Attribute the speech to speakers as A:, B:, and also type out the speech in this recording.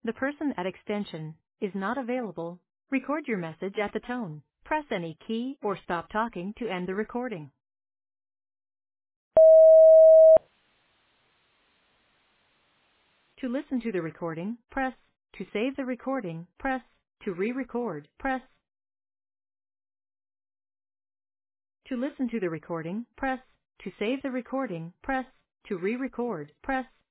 A: The person at extension is not available. Record your message at the tone. Press any key or stop talking to end the recording. To listen to the recording, press. To save the recording, press. To re-record, press. To listen to the recording, press. To save the recording, press. To re-record, press.